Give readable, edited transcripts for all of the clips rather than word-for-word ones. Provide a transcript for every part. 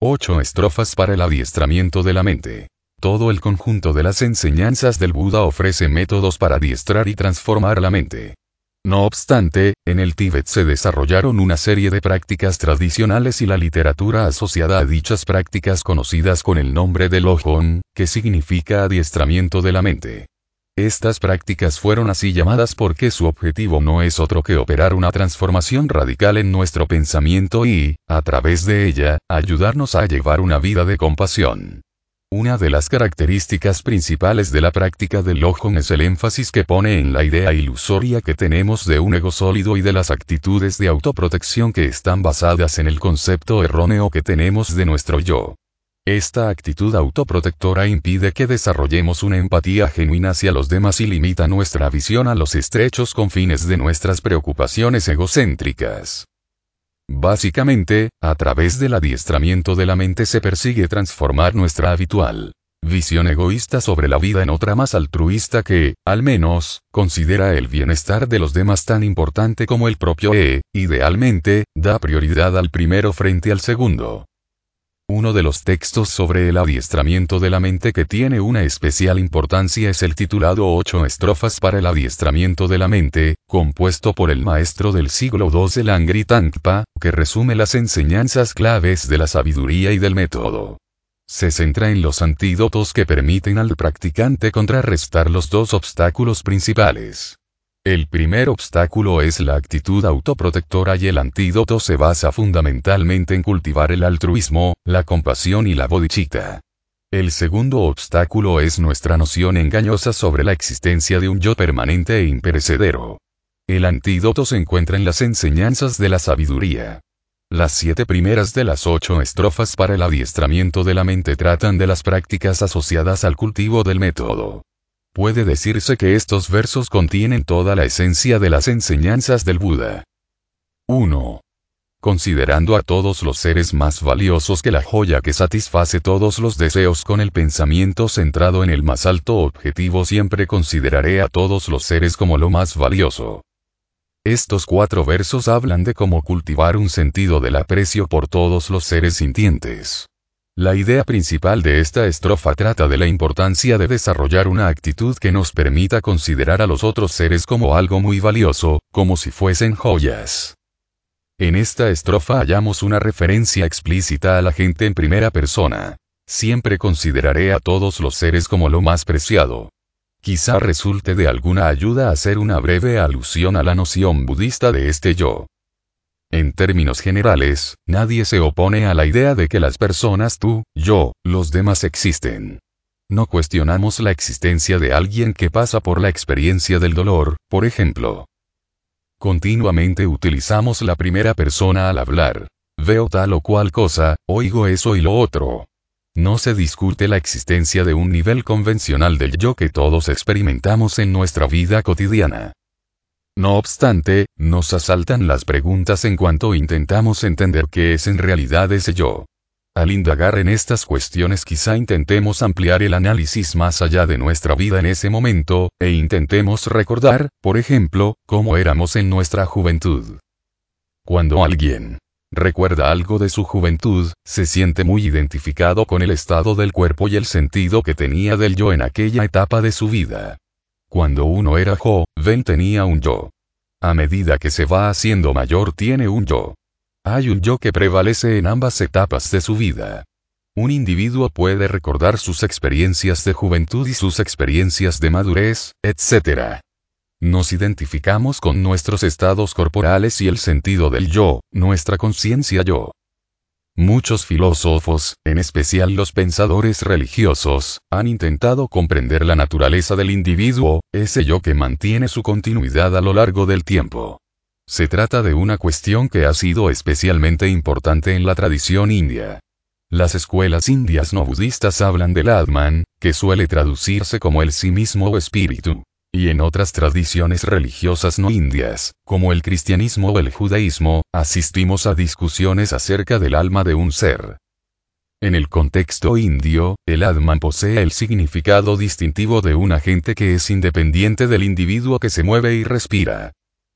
8 estrofas para el adiestramiento de la mente. Todo el conjunto de las enseñanzas del Buda ofrece métodos para adiestrar y transformar la mente. No obstante, en el Tíbet se desarrollaron una serie de prácticas tradicionales y la literatura asociada a dichas prácticas conocidas con el nombre de Lojong, que significa adiestramiento de la mente. Estas prácticas fueron así llamadas porque su objetivo no es otro que operar una transformación radical en nuestro pensamiento y, a través de ella, ayudarnos a llevar una vida de compasión. Una de las características principales de la práctica del Lojong es el énfasis que pone en la idea ilusoria que tenemos de un ego sólido y de las actitudes de autoprotección que están basadas en el concepto erróneo que tenemos de nuestro yo. Esta actitud autoprotectora impide que desarrollemos una empatía genuina hacia los demás y limita nuestra visión a los estrechos confines de nuestras preocupaciones egocéntricas. Básicamente, a través del adiestramiento de la mente se persigue transformar nuestra habitual visión egoísta sobre la vida en otra más altruista que, al menos, considera el bienestar de los demás tan importante como el propio idealmente, da prioridad al primero frente al segundo. Uno de los textos sobre el adiestramiento de la mente que tiene una especial importancia es el titulado 8 estrofas para el adiestramiento de la mente, compuesto por el maestro del siglo II Langri Tangpa, que resume las enseñanzas claves de la sabiduría y del método. Se centra en los antídotos que permiten al practicante contrarrestar los dos obstáculos principales. El primer obstáculo es la actitud autoprotectora y el antídoto se basa fundamentalmente en cultivar el altruismo, la compasión y la bodhicitta. El segundo obstáculo es nuestra noción engañosa sobre la existencia de un yo permanente e imperecedero. El antídoto se encuentra en las enseñanzas de la sabiduría. Las 7 primeras de las 8 estrofas para el adiestramiento de la mente tratan de las prácticas asociadas al cultivo del método. Puede decirse que estos versos contienen toda la esencia de las enseñanzas del Buda. 1. Considerando a todos los seres más valiosos que la joya que satisface todos los deseos con el pensamiento centrado en el más alto objetivo, siempre consideraré a todos los seres como lo más valioso. Estos 4 versos hablan de cómo cultivar un sentido del aprecio por todos los seres sintientes. La idea principal de esta estrofa trata de la importancia de desarrollar una actitud que nos permita considerar a los otros seres como algo muy valioso, como si fuesen joyas. En esta estrofa hallamos una referencia explícita a la gente en primera persona. Siempre consideraré a todos los seres como lo más preciado. Quizá resulte de alguna ayuda hacer una breve alusión a la noción budista de este yo. En términos generales, nadie se opone a la idea de que las personas tú, yo, los demás existen. No cuestionamos la existencia de alguien que pasa por la experiencia del dolor, por ejemplo. Continuamente utilizamos la primera persona al hablar. Veo tal o cual cosa, oigo eso y lo otro. No se discute la existencia de un nivel convencional del yo que todos experimentamos en nuestra vida cotidiana. No obstante, nos asaltan las preguntas en cuanto intentamos entender qué es en realidad ese yo. Al indagar en estas cuestiones quizá intentemos ampliar el análisis más allá de nuestra vida en ese momento, e intentemos recordar, por ejemplo, cómo éramos en nuestra juventud. Cuando alguien recuerda algo de su juventud, se siente muy identificado con el estado del cuerpo y el sentido que tenía del yo en aquella etapa de su vida. Cuando uno era joven tenía un yo. A medida que se va haciendo mayor tiene un yo. Hay un yo que prevalece en ambas etapas de su vida. Un individuo puede recordar sus experiencias de juventud y sus experiencias de madurez, etc. Nos identificamos con nuestros estados corporales y el sentido del yo, nuestra conciencia yo. Muchos filósofos, en especial los pensadores religiosos, han intentado comprender la naturaleza del individuo, ese yo que mantiene su continuidad a lo largo del tiempo. Se trata de una cuestión que ha sido especialmente importante en la tradición india. Las escuelas indias no budistas hablan del Atman, que suele traducirse como el sí mismo o espíritu. Y en otras tradiciones religiosas no indias, como el cristianismo o el judaísmo, asistimos a discusiones acerca del alma de un ser. En el contexto indio, el Atman posee el significado distintivo de un agente que es independiente del individuo que se mueve y respira.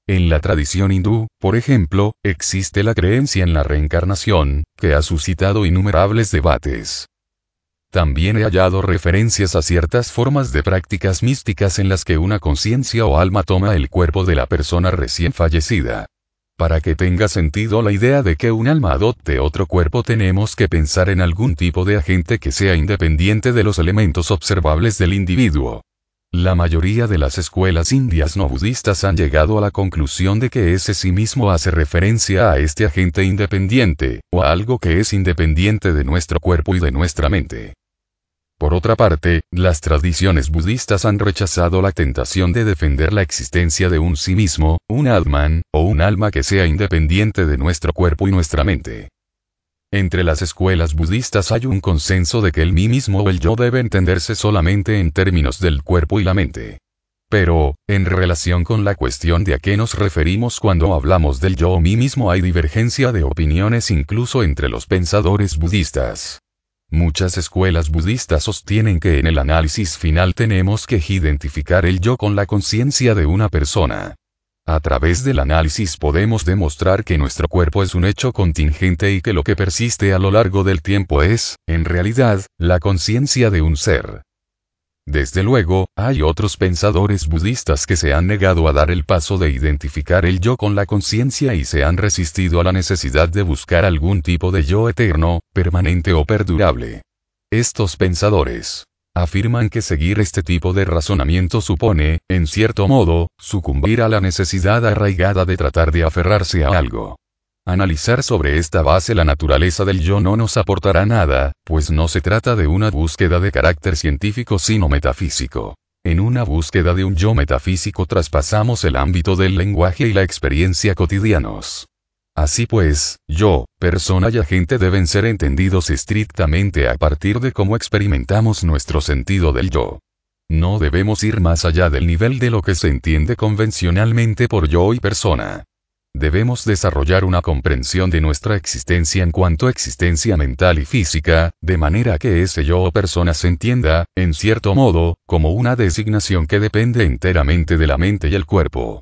En la tradición hindú, por ejemplo, existe la creencia en la reencarnación, que ha suscitado innumerables debates. También he hallado referencias a ciertas formas de prácticas místicas en las que una conciencia o alma toma el cuerpo de la persona recién fallecida. Para que tenga sentido la idea de que un alma adopte otro cuerpo, tenemos que pensar en algún tipo de agente que sea independiente de los elementos observables del individuo. La mayoría de las escuelas indias no budistas han llegado a la conclusión de que ese sí mismo hace referencia a este agente independiente, o a algo que es independiente de nuestro cuerpo y de nuestra mente. Por otra parte, las tradiciones budistas han rechazado la tentación de defender la existencia de un sí mismo, un Atman, o un alma que sea independiente de nuestro cuerpo y nuestra mente. Entre las escuelas budistas hay un consenso de que el mí mismo o el yo debe entenderse solamente en términos del cuerpo y la mente. Pero, en relación con la cuestión de a qué nos referimos cuando hablamos del yo o mí mismo, hay divergencia de opiniones incluso entre los pensadores budistas. Muchas escuelas budistas sostienen que en el análisis final tenemos que identificar el yo con la conciencia de una persona. A través del análisis podemos demostrar que nuestro cuerpo es un hecho contingente y que lo que persiste a lo largo del tiempo es, en realidad, la conciencia de un ser. Desde luego, hay otros pensadores budistas que se han negado a dar el paso de identificar el yo con la conciencia y se han resistido a la necesidad de buscar algún tipo de yo eterno, permanente o perdurable. Estos pensadores afirman que seguir este tipo de razonamiento supone, en cierto modo, sucumbir a la necesidad arraigada de tratar de aferrarse a algo. Analizar sobre esta base la naturaleza del yo no nos aportará nada, pues no se trata de una búsqueda de carácter científico sino metafísico. En una búsqueda de un yo metafísico traspasamos el ámbito del lenguaje y la experiencia cotidianos. Así pues, yo, persona y agente deben ser entendidos estrictamente a partir de cómo experimentamos nuestro sentido del yo. No debemos ir más allá del nivel de lo que se entiende convencionalmente por yo y persona. Debemos desarrollar una comprensión de nuestra existencia en cuanto a existencia mental y física, de manera que ese yo o persona se entienda, en cierto modo, como una designación que depende enteramente de la mente y el cuerpo.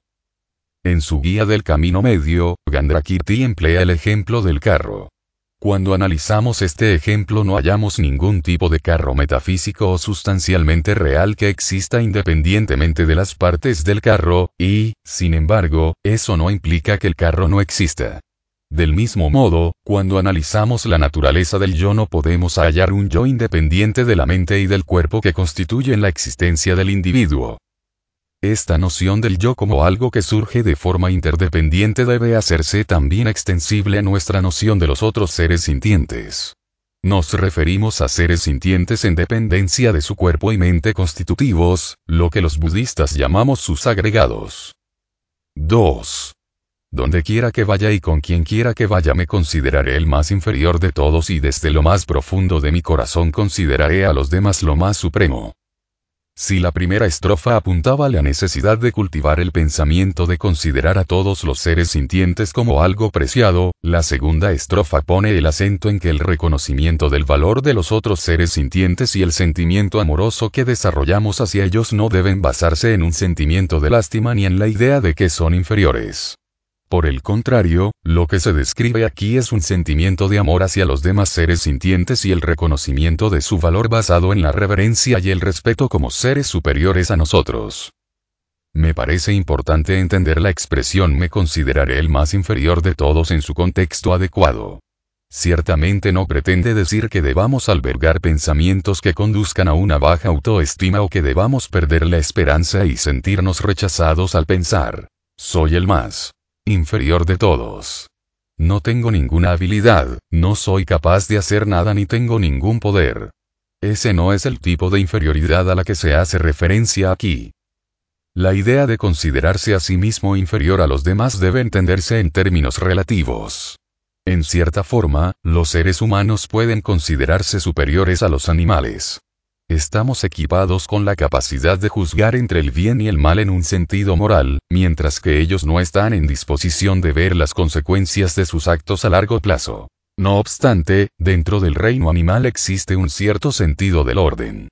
En su guía del camino medio, Gandrakirti emplea el ejemplo del carro. Cuando analizamos este ejemplo no hallamos ningún tipo de carro metafísico o sustancialmente real que exista independientemente de las partes del carro, y, sin embargo, eso no implica que el carro no exista. Del mismo modo, cuando analizamos la naturaleza del yo no podemos hallar un yo independiente de la mente y del cuerpo que constituyen la existencia del individuo. Esta noción del yo como algo que surge de forma interdependiente debe hacerse también extensible a nuestra noción de los otros seres sintientes. Nos referimos a seres sintientes en dependencia de su cuerpo y mente constitutivos, lo que los budistas llamamos sus agregados. 2. Donde quiera que vaya y con quien quiera que vaya me consideraré el más inferior de todos y desde lo más profundo de mi corazón consideraré a los demás lo más supremo. Si la primera estrofa apuntaba a la necesidad de cultivar el pensamiento de considerar a todos los seres sintientes como algo preciado, la segunda estrofa pone el acento en que el reconocimiento del valor de los otros seres sintientes y el sentimiento amoroso que desarrollamos hacia ellos no deben basarse en un sentimiento de lástima ni en la idea de que son inferiores. Por el contrario, lo que se describe aquí es un sentimiento de amor hacia los demás seres sintientes y el reconocimiento de su valor basado en la reverencia y el respeto como seres superiores a nosotros. Me parece importante entender la expresión me consideraré el más inferior de todos en su contexto adecuado. Ciertamente no pretende decir que debamos albergar pensamientos que conduzcan a una baja autoestima o que debamos perder la esperanza y sentirnos rechazados al pensar, soy el más inferior de todos. No tengo ninguna habilidad, no soy capaz de hacer nada ni tengo ningún poder. Ese no es el tipo de inferioridad a la que se hace referencia aquí. La idea de considerarse a sí mismo inferior a los demás debe entenderse en términos relativos. En cierta forma, los seres humanos pueden considerarse superiores a los animales. Estamos equipados con la capacidad de juzgar entre el bien y el mal en un sentido moral, mientras que ellos no están en disposición de ver las consecuencias de sus actos a largo plazo. No obstante, dentro del reino animal existe un cierto sentido del orden.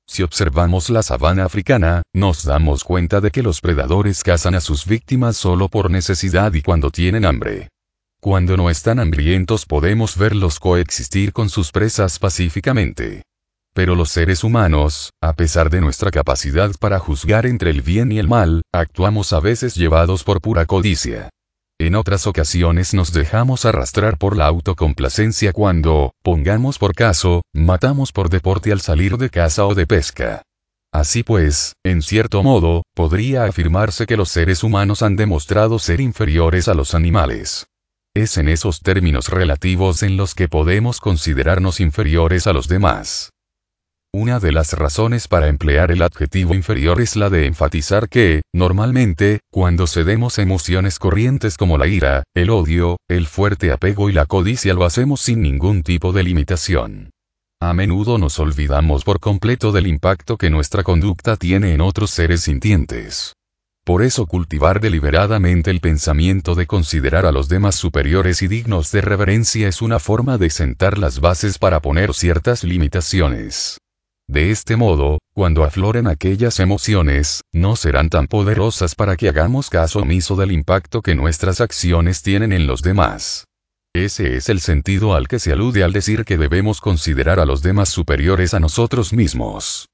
Si observamos la sabana africana, nos damos cuenta de que los predadores cazan a sus víctimas solo por necesidad y cuando tienen hambre. Cuando no están hambrientos podemos verlos coexistir con sus presas pacíficamente. Pero los seres humanos, a pesar de nuestra capacidad para juzgar entre el bien y el mal, actuamos a veces llevados por pura codicia. En otras ocasiones nos dejamos arrastrar por la autocomplacencia cuando, pongamos por caso, matamos por deporte al salir de caza o de pesca. Así pues, en cierto modo, podría afirmarse que los seres humanos han demostrado ser inferiores a los animales. Es en esos términos relativos en los que podemos considerarnos inferiores a los demás. Una de las razones para emplear el adjetivo inferior es la de enfatizar que, normalmente, cuando cedemos emociones corrientes como la ira, el odio, el fuerte apego y la codicia lo hacemos sin ningún tipo de limitación. A menudo nos olvidamos por completo del impacto que nuestra conducta tiene en otros seres sintientes. Por eso cultivar deliberadamente el pensamiento de considerar a los demás superiores y dignos de reverencia es una forma de sentar las bases para poner ciertas limitaciones. De este modo, cuando afloren aquellas emociones, no serán tan poderosas para que hagamos caso omiso del impacto que nuestras acciones tienen en los demás. Ese es el sentido al que se alude al decir que debemos considerar a los demás superiores a nosotros mismos.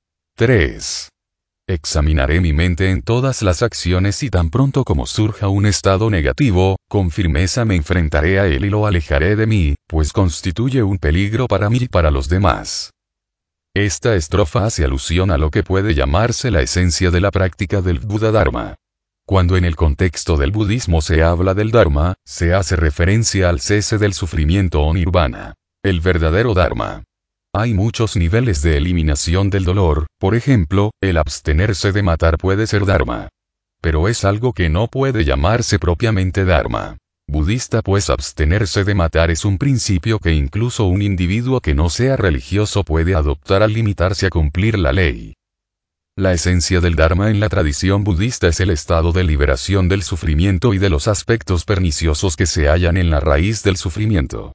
3. Examinaré mi mente en todas las acciones y tan pronto como surja un estado negativo, con firmeza me enfrentaré a él y lo alejaré de mí, pues constituye un peligro para mí y para los demás. Esta estrofa hace alusión a lo que puede llamarse la esencia de la práctica del Buddha-Dharma. Cuando en el contexto del budismo se habla del Dharma, se hace referencia al cese del sufrimiento o nirvana, el verdadero Dharma. Hay muchos niveles de eliminación del dolor, por ejemplo, el abstenerse de matar puede ser Dharma. Pero es algo que no puede llamarse propiamente Dharma budista, pues abstenerse de matar es un principio que incluso un individuo que no sea religioso puede adoptar al limitarse a cumplir la ley. La esencia del Dharma en la tradición budista es el estado de liberación del sufrimiento y de los aspectos perniciosos que se hallan en la raíz del sufrimiento.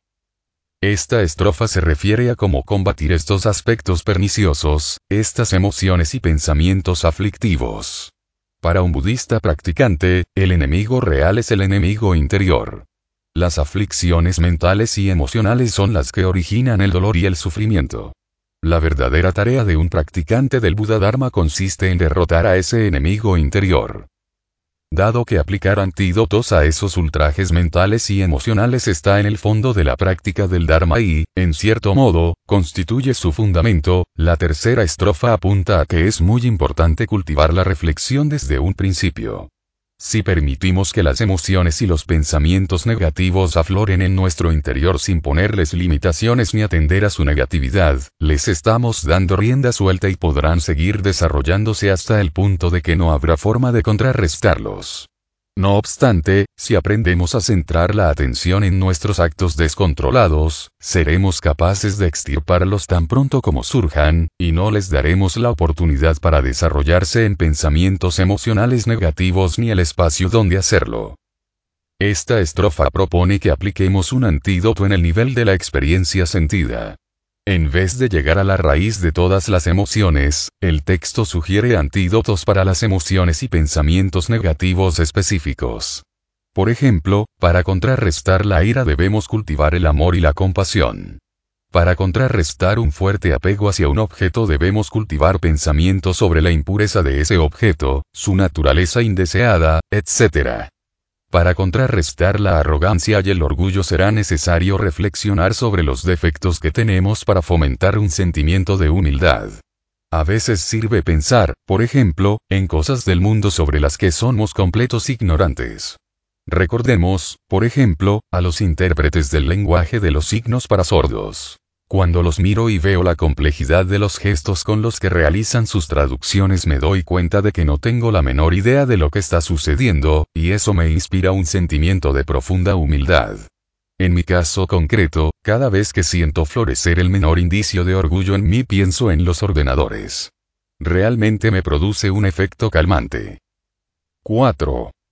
Esta estrofa se refiere a cómo combatir estos aspectos perniciosos, estas emociones y pensamientos aflictivos. Para un budista practicante, el enemigo real es el enemigo interior. Las aflicciones mentales y emocionales son las que originan el dolor y el sufrimiento. La verdadera tarea de un practicante del Buddha-Dharma consiste en derrotar a ese enemigo interior. Dado que aplicar antídotos a esos ultrajes mentales y emocionales está en el fondo de la práctica del Dharma y, en cierto modo, constituye su fundamento, la tercera estrofa apunta a que es muy importante cultivar la reflexión desde un principio. Si permitimos que las emociones y los pensamientos negativos afloren en nuestro interior sin ponerles limitaciones ni atender a su negatividad, les estamos dando rienda suelta y podrán seguir desarrollándose hasta el punto de que no habrá forma de contrarrestarlos. No obstante, si aprendemos a centrar la atención en nuestros actos descontrolados, seremos capaces de extirparlos tan pronto como surjan, y no les daremos la oportunidad para desarrollarse en pensamientos emocionales negativos ni el espacio donde hacerlo. Esta estrofa propone que apliquemos un antídoto en el nivel de la experiencia sentida. En vez de llegar a la raíz de todas las emociones, el texto sugiere antídotos para las emociones y pensamientos negativos específicos. Por ejemplo, para contrarrestar la ira debemos cultivar el amor y la compasión. Para contrarrestar un fuerte apego hacia un objeto debemos cultivar pensamientos sobre la impureza de ese objeto, su naturaleza indeseada, etc. Para contrarrestar la arrogancia y el orgullo será necesario reflexionar sobre los defectos que tenemos para fomentar un sentimiento de humildad. A veces sirve pensar, por ejemplo, en cosas del mundo sobre las que somos completos ignorantes. Recordemos, por ejemplo, a los intérpretes del lenguaje de los signos para sordos. Cuando los miro y veo la complejidad de los gestos con los que realizan sus traducciones me doy cuenta de que no tengo la menor idea de lo que está sucediendo, y eso me inspira un sentimiento de profunda humildad. En mi caso concreto, cada vez que siento florecer el menor indicio de orgullo en mí pienso en los ordenadores. Realmente me produce un efecto calmante. 4.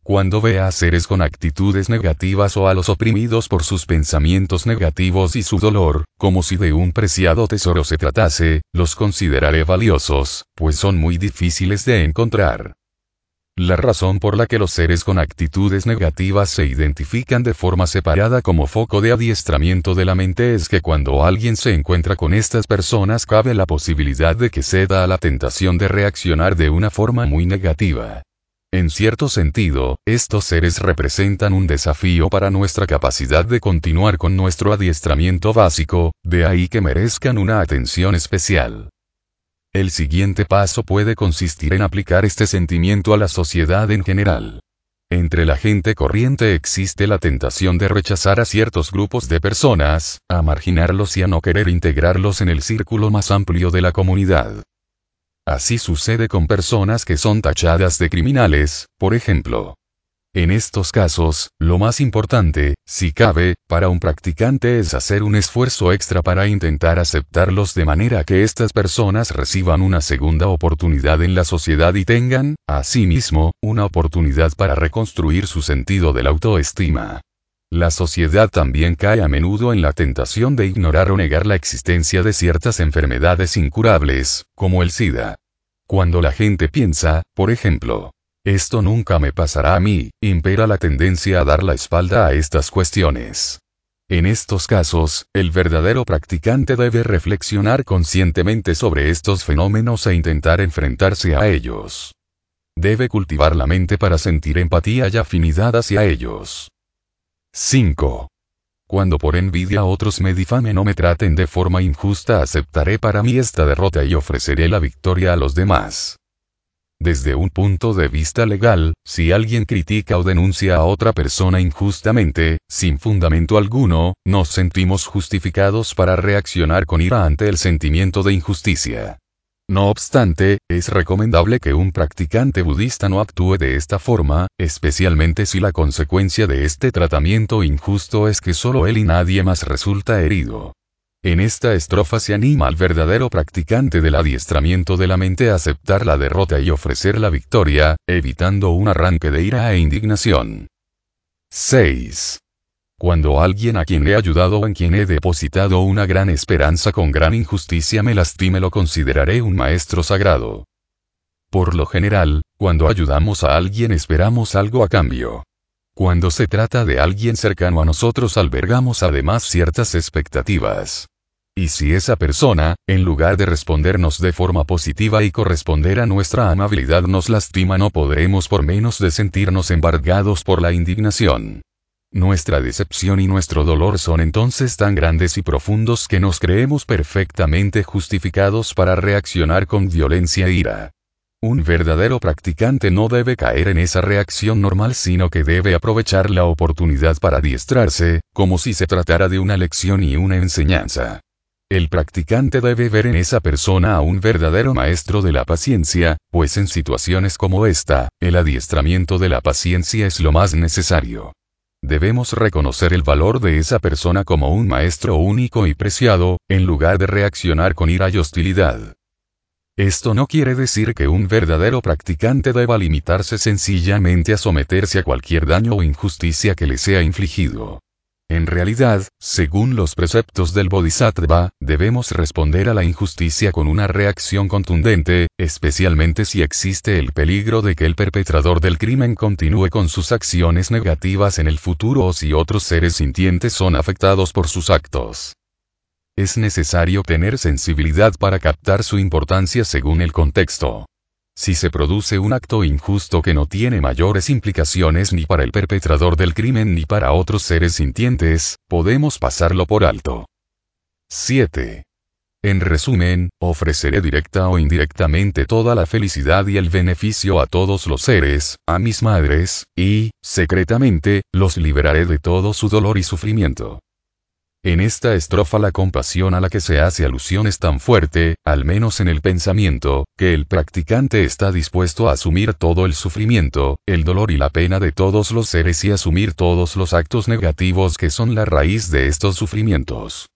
Cuando ve a seres con actitudes negativas o a los oprimidos por sus pensamientos negativos y su dolor, como si de un preciado tesoro se tratase, los consideraré valiosos, pues son muy difíciles de encontrar. La razón por la que los seres con actitudes negativas se identifican de forma separada como foco de adiestramiento de la mente es que cuando alguien se encuentra con estas personas cabe la posibilidad de que ceda a la tentación de reaccionar de una forma muy negativa. En cierto sentido, estos seres representan un desafío para nuestra capacidad de continuar con nuestro adiestramiento básico, de ahí que merezcan una atención especial. El siguiente paso puede consistir en aplicar este sentimiento a la sociedad en general. Entre la gente corriente existe la tentación de rechazar a ciertos grupos de personas, a marginarlos y a no querer integrarlos en el círculo más amplio de la comunidad. Así sucede con personas que son tachadas de criminales, por ejemplo. En estos casos, lo más importante, si cabe, para un practicante es hacer un esfuerzo extra para intentar aceptarlos de manera que estas personas reciban una segunda oportunidad en la sociedad y tengan, asimismo, una oportunidad para reconstruir su sentido de la autoestima. La sociedad también cae a menudo en la tentación de ignorar o negar la existencia de ciertas enfermedades incurables, como el SIDA. Cuando la gente piensa, por ejemplo, esto nunca me pasará a mí, impera la tendencia a dar la espalda a estas cuestiones. En estos casos, el verdadero practicante debe reflexionar conscientemente sobre estos fenómenos e intentar enfrentarse a ellos. Debe cultivar la mente para sentir empatía y afinidad hacia ellos. 5. Cuando por envidia otros me difamen o me traten de forma injusta, aceptaré para mí esta derrota y ofreceré la victoria a los demás. Desde un punto de vista legal, si alguien critica o denuncia a otra persona injustamente, sin fundamento alguno, nos sentimos justificados para reaccionar con ira ante el sentimiento de injusticia. No obstante, es recomendable que un practicante budista no actúe de esta forma, especialmente si la consecuencia de este tratamiento injusto es que solo él y nadie más resulta herido. En esta estrofa se anima al verdadero practicante del adiestramiento de la mente a aceptar la derrota y ofrecer la victoria, evitando un arranque de ira e indignación. 6. Cuando alguien a quien he ayudado o en quien he depositado una gran esperanza con gran injusticia me lastime, lo consideraré un maestro sagrado. Por lo general, cuando ayudamos a alguien esperamos algo a cambio. Cuando se trata de alguien cercano a nosotros albergamos además ciertas expectativas. Y si esa persona, en lugar de respondernos de forma positiva y corresponder a nuestra amabilidad, nos lastima, no podremos por menos de sentirnos embargados por la indignación. Nuestra decepción y nuestro dolor son entonces tan grandes y profundos que nos creemos perfectamente justificados para reaccionar con violencia e ira. Un verdadero practicante no debe caer en esa reacción normal, sino que debe aprovechar la oportunidad para adiestrarse, como si se tratara de una lección y una enseñanza. El practicante debe ver en esa persona a un verdadero maestro de la paciencia, pues en situaciones como esta, el adiestramiento de la paciencia es lo más necesario. Debemos reconocer el valor de esa persona como un maestro único y preciado, en lugar de reaccionar con ira y hostilidad. Esto no quiere decir que un verdadero practicante deba limitarse sencillamente a someterse a cualquier daño o injusticia que le sea infligido. En realidad, según los preceptos del Bodhisattva, debemos responder a la injusticia con una reacción contundente, especialmente si existe el peligro de que el perpetrador del crimen continúe con sus acciones negativas en el futuro o si otros seres sintientes son afectados por sus actos. Es necesario tener sensibilidad para captar su importancia según el contexto. Si se produce un acto injusto que no tiene mayores implicaciones ni para el perpetrador del crimen ni para otros seres sintientes, podemos pasarlo por alto. 7. En resumen, ofreceré directa o indirectamente toda la felicidad y el beneficio a todos los seres, a mis madres, y, secretamente, los liberaré de todo su dolor y sufrimiento. En esta estrofa la compasión a la que se hace alusión es tan fuerte, al menos en el pensamiento, que el practicante está dispuesto a asumir todo el sufrimiento, el dolor y la pena de todos los seres y asumir todos los actos negativos que son la raíz de estos sufrimientos.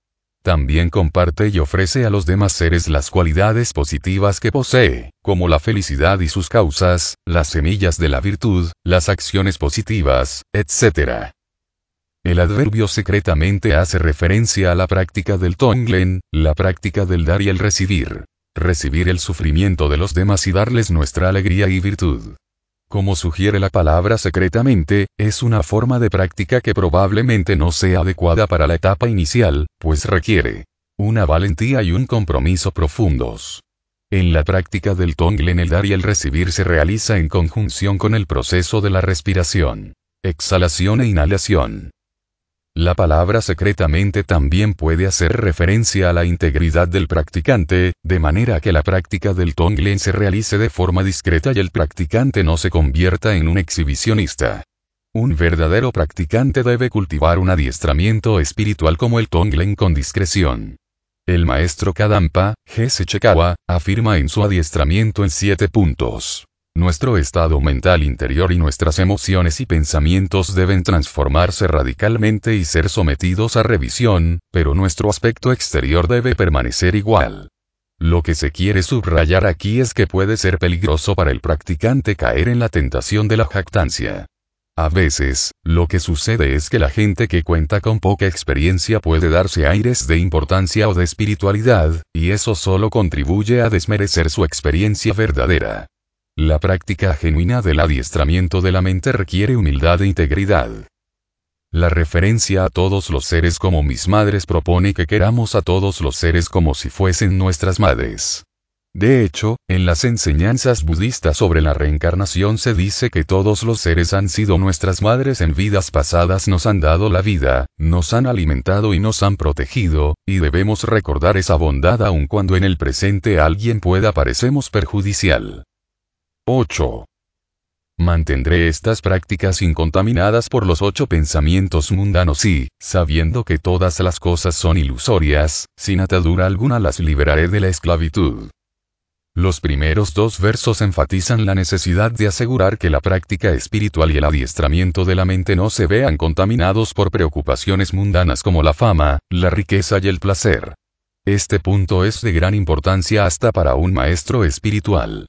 también comparte y ofrece a los demás seres las cualidades positivas que posee, como la felicidad y sus causas, las semillas de la virtud, las acciones positivas, etc. El adverbio secretamente hace referencia a la práctica del Tonglen, la práctica del dar y el recibir. Recibir el sufrimiento de los demás y darles nuestra alegría y virtud. Como sugiere la palabra secretamente, es una forma de práctica que probablemente no sea adecuada para la etapa inicial, pues requiere una valentía y un compromiso profundos. En la práctica del Tonglen el dar y el recibir se realiza en conjunción con el proceso de la respiración, exhalación e inhalación. La palabra secretamente también puede hacer referencia a la integridad del practicante, de manera que la práctica del Tonglen se realice de forma discreta y el practicante no se convierta en un exhibicionista. Un verdadero practicante debe cultivar un adiestramiento espiritual como el Tonglen con discreción. El maestro Kadampa, G.S. Chekawa, afirma en su adiestramiento en 7 puntos. Nuestro estado mental interior y nuestras emociones y pensamientos deben transformarse radicalmente y ser sometidos a revisión, pero nuestro aspecto exterior debe permanecer igual. Lo que se quiere subrayar aquí es que puede ser peligroso para el practicante caer en la tentación de la jactancia. A veces, lo que sucede es que la gente que cuenta con poca experiencia puede darse aires de importancia o de espiritualidad, y eso solo contribuye a desmerecer su experiencia verdadera. La práctica genuina del adiestramiento de la mente requiere humildad e integridad. La referencia a todos los seres como mis madres propone que queramos a todos los seres como si fuesen nuestras madres. De hecho, en las enseñanzas budistas sobre la reencarnación se dice que todos los seres han sido nuestras madres en vidas pasadas, nos han dado la vida, nos han alimentado y nos han protegido, y debemos recordar esa bondad aun cuando en el presente alguien pueda parecernos perjudicial. 8. Mantendré estas prácticas incontaminadas por los 8 pensamientos mundanos y, sabiendo que todas las cosas son ilusorias, sin atadura alguna las liberaré de la esclavitud. Los primeros 2 versos enfatizan la necesidad de asegurar que la práctica espiritual y el adiestramiento de la mente no se vean contaminados por preocupaciones mundanas como la fama, la riqueza y el placer. Este punto es de gran importancia hasta para un maestro espiritual.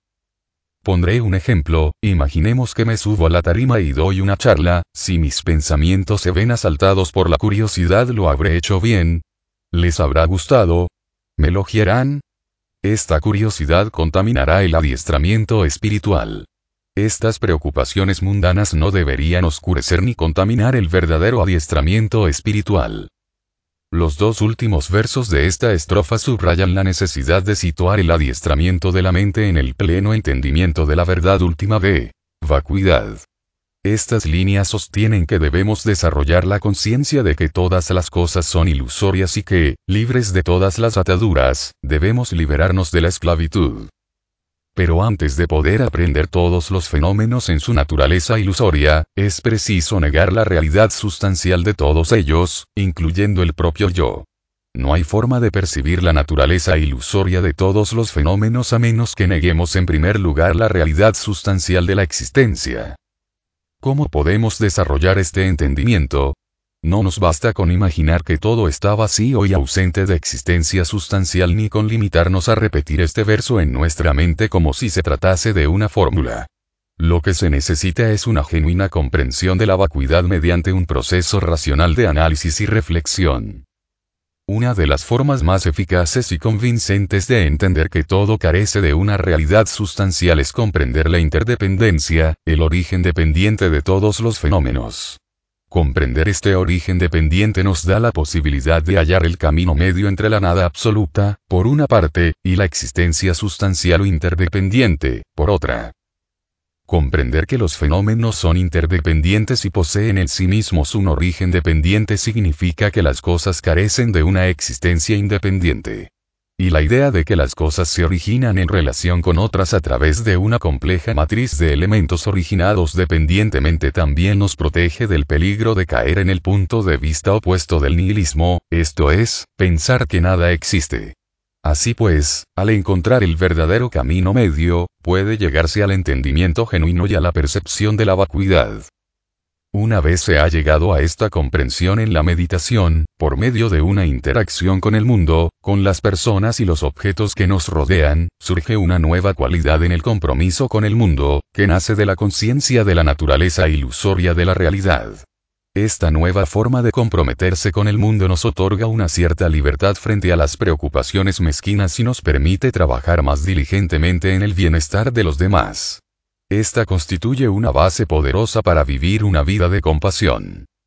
Pondré un ejemplo, imaginemos que me subo a la tarima y doy una charla, si mis pensamientos se ven asaltados por la curiosidad, ¿lo habré hecho bien? ¿Les habrá gustado? ¿Me elogiarán? Esta curiosidad contaminará el adiestramiento espiritual. Estas preocupaciones mundanas no deberían oscurecer ni contaminar el verdadero adiestramiento espiritual. Los 2 últimos versos de esta estrofa subrayan la necesidad de situar el adiestramiento de la mente en el pleno entendimiento de la verdad última de vacuidad. Estas líneas sostienen que debemos desarrollar la conciencia de que todas las cosas son ilusorias y que, libres de todas las ataduras, debemos liberarnos de la esclavitud. Pero antes de poder aprender todos los fenómenos en su naturaleza ilusoria, es preciso negar la realidad sustancial de todos ellos, incluyendo el propio yo. No hay forma de percibir la naturaleza ilusoria de todos los fenómenos a menos que neguemos en primer lugar la realidad sustancial de la existencia. ¿Cómo podemos desarrollar este entendimiento? No nos basta con imaginar que todo está vacío y ausente de existencia sustancial ni con limitarnos a repetir este verso en nuestra mente como si se tratase de una fórmula. Lo que se necesita es una genuina comprensión de la vacuidad mediante un proceso racional de análisis y reflexión. Una de las formas más eficaces y convincentes de entender que todo carece de una realidad sustancial es comprender la interdependencia, el origen dependiente de todos los fenómenos. Comprender este origen dependiente nos da la posibilidad de hallar el camino medio entre la nada absoluta, por una parte, y la existencia sustancial o interdependiente, por otra. Comprender que los fenómenos son interdependientes y poseen en sí mismos un origen dependiente significa que las cosas carecen de una existencia independiente. Y la idea de que las cosas se originan en relación con otras a través de una compleja matriz de elementos originados dependientemente también nos protege del peligro de caer en el punto de vista opuesto del nihilismo, esto es, pensar que nada existe. Así pues, al encontrar el verdadero camino medio, puede llegarse al entendimiento genuino y a la percepción de la vacuidad. Una vez se ha llegado a esta comprensión en la meditación, por medio de una interacción con el mundo, con las personas y los objetos que nos rodean, surge una nueva cualidad en el compromiso con el mundo, que nace de la conciencia de la naturaleza ilusoria de la realidad. Esta nueva forma de comprometerse con el mundo nos otorga una cierta libertad frente a las preocupaciones mezquinas y nos permite trabajar más diligentemente en el bienestar de los demás. Esta constituye una base poderosa para vivir una vida de compasión.